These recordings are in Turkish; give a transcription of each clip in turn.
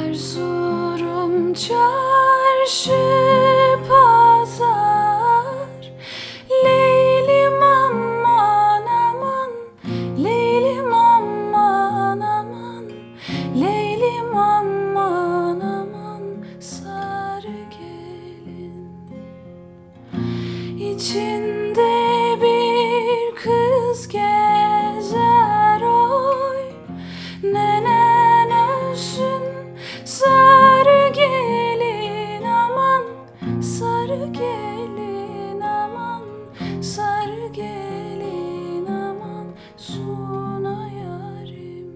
Erzurum çarşı pazar, Leylim aman aman, Leylim aman aman, Leylim aman aman, sarı gelin. İçinde bir kız gezer oy, nenen ölsün sarı gelin aman, sarı gelin aman, sarı gelin aman, suna yarim.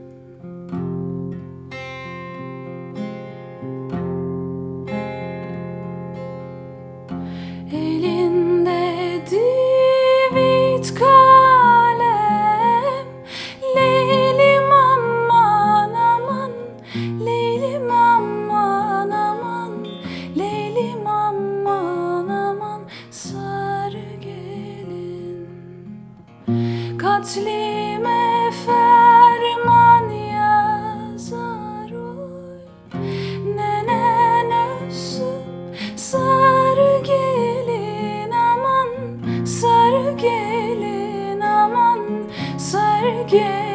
Elinde divit kalem, Leylim aman aman, Leylim aman aman, Leylim aman aman, sarı gelin. Katlime ferman yazar oy, nenen ölsün sarı gelin aman, sarı gelin aman, sarı gelin.